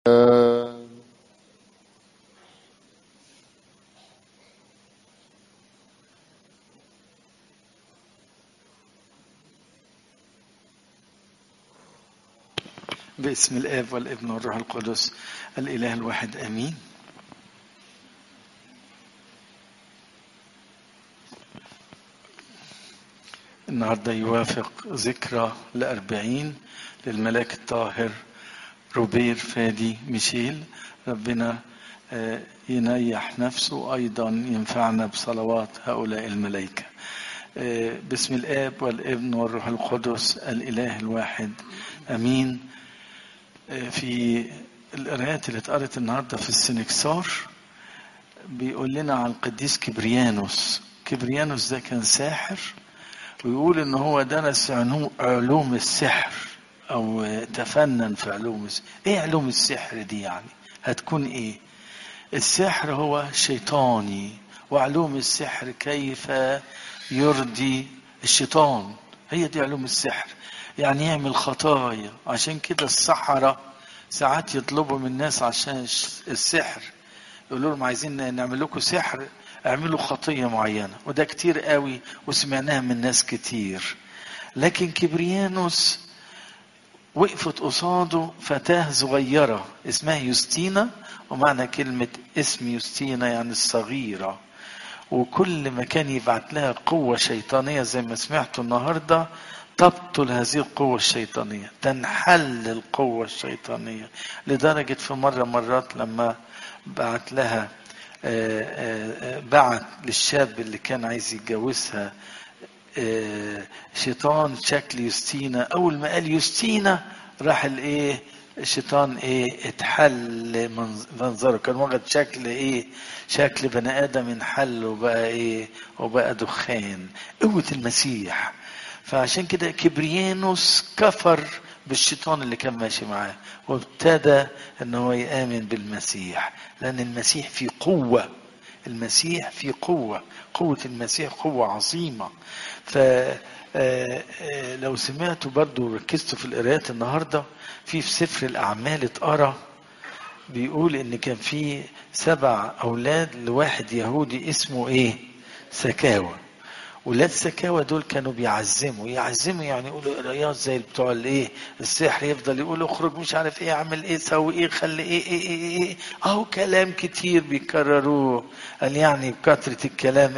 باسم الآب والابن والروح القدس الإله الواحد آمين. النهاردة يوافق ذكرى ل40 للملاك الطاهر روبير فادي ميشيل. ربنا ينيح نفسه أيضا ينفعنا بصلوات هؤلاء الملائكة. باسم الآب والابن والروح القدس الإله الواحد آمين. في القراءات اللي اتقرت النهارده في السنكسار بيقول لنا عن القديس كبريانوس. كبريانوس ده كان ساحر، ويقول ان هو درس علوم السحر او تفنن في علوم السحر. ايه علوم السحر دي يعني؟ هتكون ايه؟ السحر هو شيطاني، وعلوم السحر كيف يرضي الشيطان. هي دي علوم السحر، يعني يعمل خطايا. عشان كده السحرة ساعات يطلبوا من الناس عشان السحر، يقولوا لهم عايزين نعمل لكم سحر، اعملوا خطية معينة. وده كتير قوي وسمعناها من ناس كتير. لكن كبريانوس وقفت قصاده فتاة صغيرة اسمها يوستينا، ومعنى كلمة اسم يوستينا يعني الصغيرة. وكل ما كان يبعت لها قوة شيطانية زي ما سمعتوا النهاردة تبطل هذه القوة الشيطانية، تنحل القوة الشيطانية. لدرجة في مرات لما بعت لها بعت للشاب اللي كان عايز يتجوزها شيطان شكل يوستينا. اول ما قال يوستينا راح الايه الشيطان اتحل منظره، كان واخد شكل شكل بني ادم، انحل وبقى وبقى دخان. قوة المسيح. فعشان كده كبريانوس كفر بالشيطان اللي كان ماشي معاه، وابتدى ان هو يآمن بالمسيح، لان المسيح في قوة. المسيح في قوة المسيح قوة عظيمة. ف لو سمعتوا برضو ركزتوا في القراءات النهاردة في سفر الأعمال اتقرا، بيقول ان كان في 7 أولاد لواحد يهودي اسمه سكاوى. ولاد سكاوى دول كانوا يعزموا يعني يقولوا قرايات زي بتوع السحر، يفضل يقول اخرج مش عارف اعمل سوي خلي اهو كلام كتير بيكرروه. قال يعني بكثرة الكلام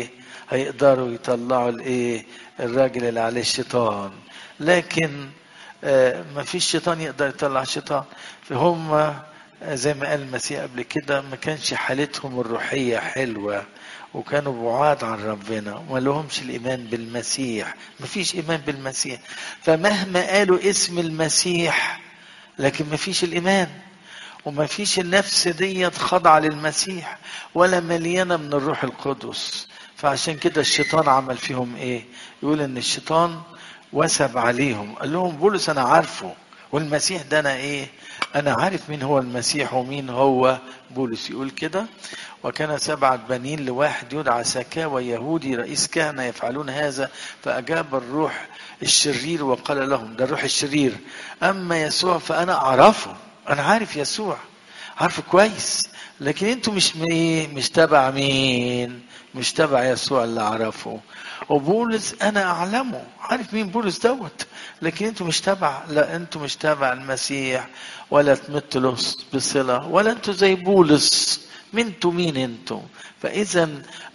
هيقدروا يطلعوا الراجل اللي عليه الشيطان. لكن ما فيش شيطان يقدر يطلع شيطان. فهم زي ما قال المسيح قبل كده ما كانش حالتهم الروحية حلوة، وكانوا بعاد عن ربنا وما لهمش الإيمان بالمسيح. ما فيش إيمان بالمسيح، فمهما قالوا اسم المسيح لكن ما فيش الإيمان، وما فيش النفس دي خاضعة للمسيح ولا مليانة من الروح القدس. فعشان كده الشيطان عمل فيهم يقول ان الشيطان وسب عليهم. قال لهم بولس انا عارفه، والمسيح ده انا عارف مين هو المسيح ومين هو بولس. يقول كده وكان 7 بنين لواحد يدعى سكاوى يهودي رئيس كهنة يفعلون هذا. فأجاب الروح الشرير وقال لهم، ده الروح الشرير، أما يسوع فأنا أعرفه. أنا عارف يسوع، عارفه كويس، لكن انتوا مش تبع مين؟ مش تبع يسوع اللي أعرفه. وبولس أنا أعلمه، عارف مين بولس دوت، لكن انتوا مش تبع. لا انتوا مش تبع المسيح ولا تمتوا له بصلة، ولا انتوا زي بولس. مين انتوا؟ فإذا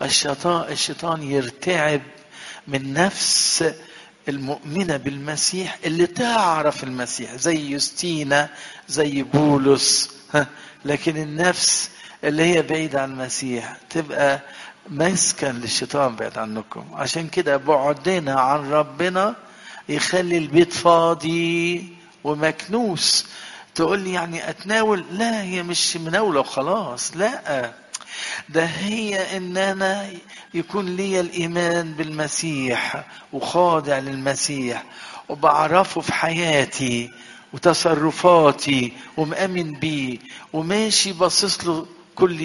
الشيطان يرتعب من نفس المؤمنة بالمسيح اللي تعرف المسيح، زي يوستينا زي بولس. لكن النفس اللي هي بعيدة عن المسيح تبقى مسكن للشيطان بعيد عنكم. عشان كده بعدنا عن ربنا يخلي البيت فاضي ومكنوس. تقول لي يعني اتناول؟ لا، هي مش مناولة وخلاص، لا، ده هي ان انا يكون لي الايمان بالمسيح وخاضع للمسيح وبعرفه في حياتي وتصرفاتي ومأمن بيه وماشي باصص له كل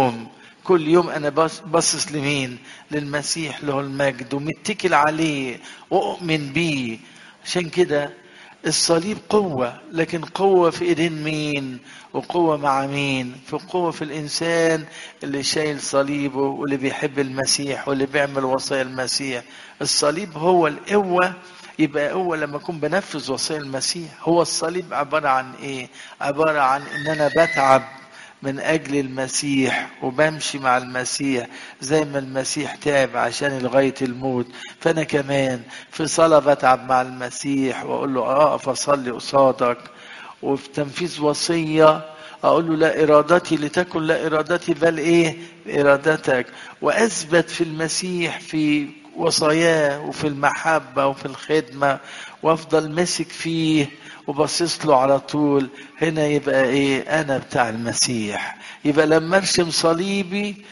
يوم انا باصص لمين؟ للمسيح له المجد، ومتكل عليه واؤمن بيه. عشان كده الصليب قوة، لكن قوة في ايدين مين؟ وقوة مع مين؟ في قوة في الانسان اللي شايل صليبه واللي بيحب المسيح واللي بيعمل وصايا المسيح. الصليب هو القوة. يبقى قوة لما اكون بنفذ وصايا المسيح. هو الصليب عبارة عن ايه؟ عبارة عن ان انا بتعب من اجل المسيح وبمشي مع المسيح زي ما المسيح تعب عشان لغاية الموت. فانا كمان في صلاة بتعب مع المسيح واقول له اقف اصلي قصادك، وفي تنفيذ وصية اقول له لا ارادتي لتكن لا ارادتي بل ايه؟ ارادتك. واثبت في المسيح في وصاياه وفي المحبة وفي الخدمة، وافضل ماسك فيه وبصص له على طول. هنا يبقى ايه؟ انا بتاع المسيح. يبقى لما ارسم صليبي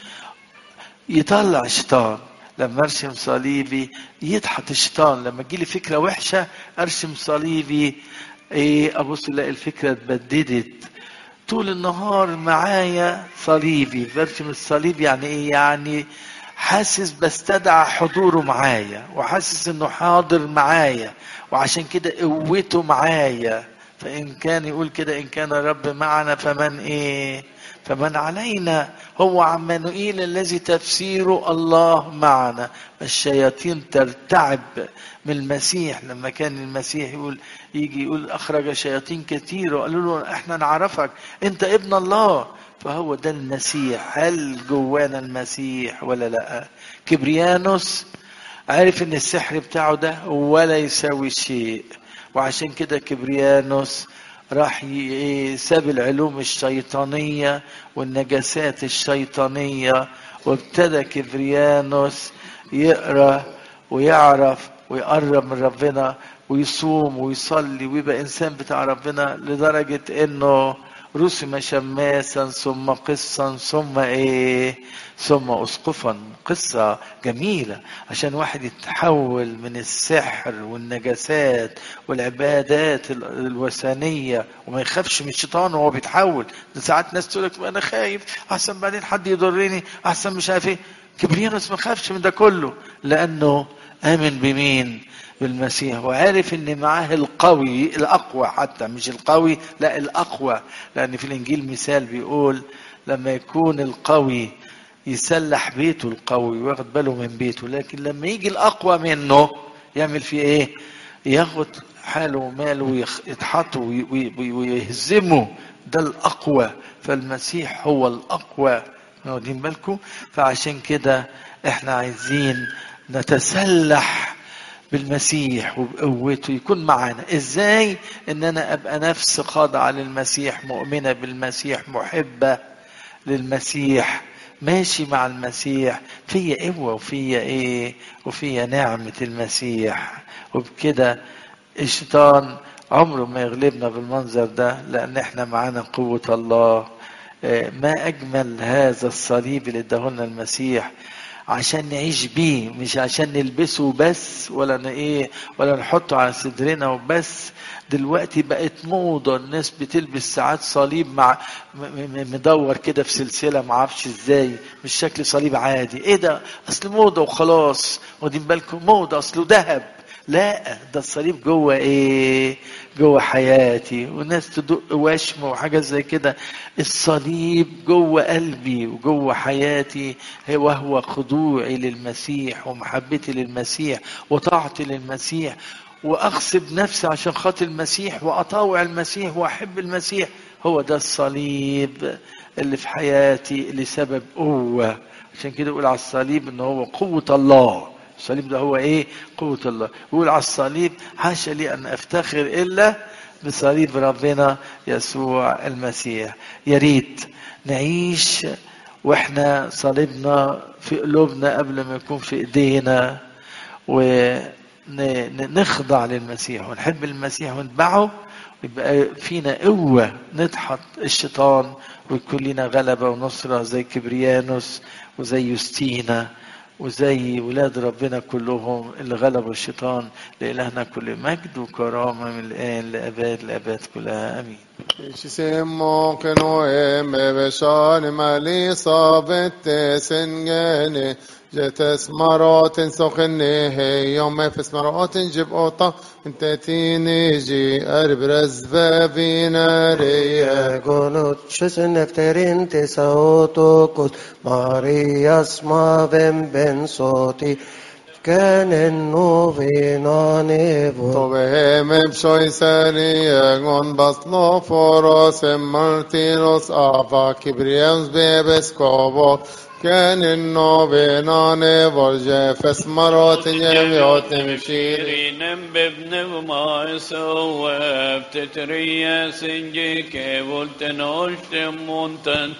يطلع شيطان، لما ارسم صليبي يضحك الشيطان. لما تجيلي فكرة وحشة ارسم صليبي، ايه؟ ابص الاقي الفكرة اتبددت. طول النهار معايا صليبي، برسم الصليب. يعني ايه؟ يعني حاسس بستدعى حضوره معايا، وحاسس انه حاضر معايا، وعشان كده قوته معايا. فان كان يقول كده ان كان الرب معنا فمن ايه؟ فمن علينا. هو عمانوئيل الذي تفسيره الله معنا. الشياطين ترتعب من المسيح. لما كان المسيح يجي يقول اخرج شياطين كتير وقالوا له احنا نعرفك انت ابن الله. فهو ده المسيح. هل جوانا المسيح ولا لا؟ كبريانوس عارف ان السحر بتاعه ده ولا يساوي شيء، وعشان كده كبريانوس راح ساب العلوم الشيطانية والنجاسات الشيطانية، وابتدى كبريانوس يقرأ ويعرف ويقرب من ربنا ويصوم ويصلي ويبقى إنسان بتاع ربنا، لدرجة إنه رسم شماسا ثم قسا ثم ايه؟ ثم اسقفا. قصة جميلة عشان واحد يتحول من السحر والنجاسات والعبادات الوثنية وما يخافش من الشيطان وهو بيتحول. ساعات ناس تقول لك انا خايف احسن بعدين حد يضرني، احسن مش عارف ايه. كبريانوس ما خافش من ده كله لانه امن بمين؟ بالمسيح. وعارف ان معاه القوي الاقوى، حتى مش القوي لا الاقوى. لان في الانجيل مثال بيقول لما يكون القوي يسلح بيته القوي وياخد باله من بيته، لكن لما يجي الاقوى منه يعمل فيه ايه؟ ياخد حاله وماله ويتحطه ويهزمه. ده الاقوى. فالمسيح هو الاقوى. واخدين بالكم؟ فعشان كده احنا عايزين نتسلح بالمسيح وبقوته يكون معنا. ازاي؟ ان انا ابقى نفس خاضعة للمسيح، مؤمنة بالمسيح، محبة للمسيح، ماشي مع المسيح، فيا قوة وفيا ايه؟ وفيا نعمة المسيح. وبكده الشيطان عمره ما يغلبنا بالمنظر ده، لان احنا معانا قوة الله. ما اجمل هذا الصليب اللي اداهولنا المسيح عشان نعيش بيه، مش عشان نلبسه بس ولا ايه، ولا نحطه على صدرنا وبس. دلوقتي بقت موضة الناس بتلبس ساعات صليب مع مدور كده في سلسلة، ما اعرفش ازاي، مش شكل صليب عادي. ايه ده؟ اصل موضة وخلاص. واخدين بالكم؟ موضة اصله ذهب. لا، ده الصليب جوه ايه؟ جوه حياتي. والناس تدق وشم وحاجة زي كده. الصليب جوه قلبي وجوه حياتي، وهو خضوعي للمسيح ومحبتي للمسيح وطاعتي للمسيح، واغصب نفسي عشان خاطر المسيح واطاوع المسيح واحب المسيح. هو ده الصليب اللي في حياتي اللي سبب قوة. عشان كده يقول على الصليب ان هو قوة الله. الصليب ده هو ايه؟ قوة الله. يقول على الصليب حاشا لي ان افتخر الا بصليب ربنا يسوع المسيح. يا ريت نعيش واحنا صليبنا في قلوبنا قبل ما يكون في ايدينا، ونخضع للمسيح ونحب المسيح ونتبعه، ويبقى فينا قوة نضحك الشيطان ويكون لنا غلبة ونصرة زي كبريانوس وزي يوستينا وزي ولاد ربنا كلهم اللي غلبوا الشيطان. لإلهنا كل مجد وكرامة من الآن لأباد الأباد كلها آمين. Ci siamo che noi me besciane ma li sabette sengene جتس مرات سخنه يوم فس مرات جب اوطا انت تيني جي اربرز بابينا ريا قولت شسن نفترين تساوتوكوس ماريا اسما بن صوتي كان النوفينا نيفو طبه مبشوي ساني بصلو فوروس مارتيروس آبا كبريوس بيبس كوبو كان النوفينا نيفو جفس مرات يميوت مشيري شيرين بابن ما سوى بتتريا سنجي كيبولت نوشت مونتن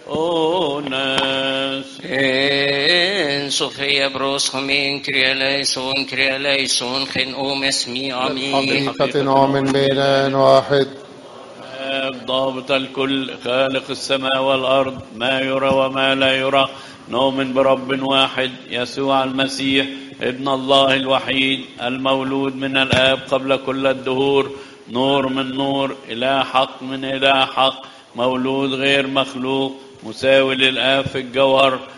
أوناس إن صوفيا بروس خمين كريا ليسون خن أوم اسمي عمين حقيقة نؤمن بإله واحد ضابط الكل خالق السماء والأرض ما يرى وما لا يرى نؤمن برب واحد يسوع المسيح ابن الله الوحيد المولود من الآب قبل كل الدهور نور من نور إله حق من إله حق مولود غير مخلوق مساوي للآب في الجوهر